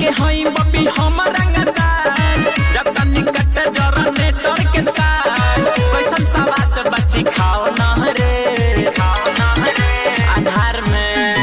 के हई बबी हम रंगदार जब निकट जरने डर के तार कैसन सवात बच्ची खाओ न रे अंधार में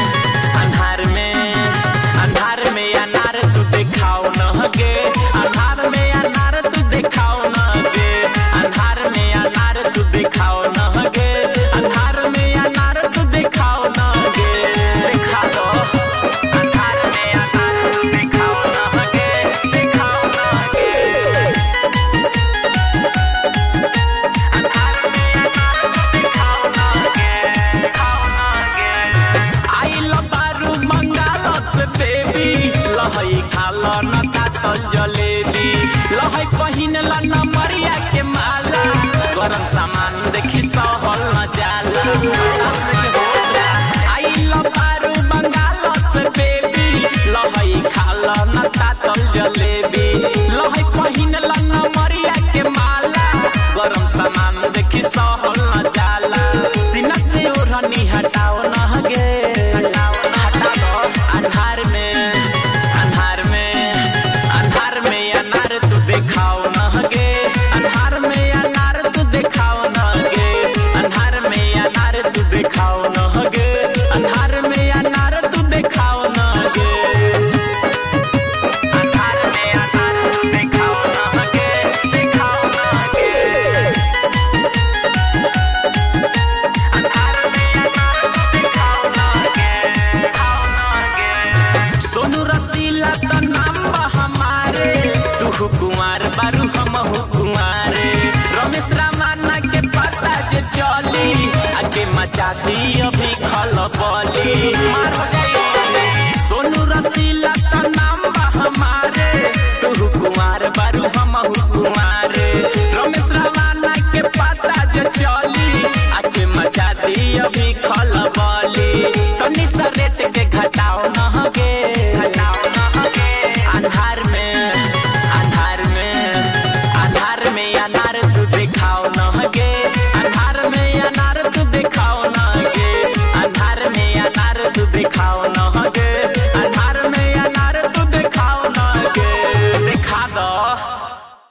अनार तू दिखाओ न गे अंधार में अनार तू दिखाओ न गे अंधार में अनार तू दिखाओ न गे अंधार में अनार तू दिखाओ न गे दिखा दो अंधार में अनार तू दिखाओ न गे दिखाओ न गे अंधार में अनार तू दिखाओ न गे आई लो बारू मंगाल से बेबी लहई खालो न तातल जलेबी लहई पहिन ला न मरिया के माला गरम सामान देखी सहल न जाला आई लो बारू बंगाल से बेबी लहई खालो न तातल जलेबी लहई पहिन ला न मरिया के माला गरम सामान देखी सहल न जाला सीना से ओढ़नी हटाओ न गे हटा दो अंधार में अनार तू दिखाओ न गे अंधार में अनार तू दिखाओ न गे अंधार में अनार तू दिखाओ न गे अंधार में अनार तू दिखाओ न गे अंधार में अनार तू दिखाओ न गे दिखाओ न गे अंधार में अनार तू दिखाओ न गे सोनू रसीला त नाम बा हमारे तू कुमार बारू हम कुमारे रमेश रामाना के पता जे चली आगे मचाती अभी खलबली मार हो जाई सोनू रसीला त नाम बा हमारे तू कुमार बारू हम कुमारे रमेश रामाना के पता जे चली आगे मचाती अभी खलबली तनी सा रेट के घटाओ न गे अंधार में अनार तू दिखाओ न गे अंधार में अनार तू दिखाओ न गे अंधार में अनार तू दिखाओ न गे अंधार में अनार तू दिखाओ न गे दिखा दो।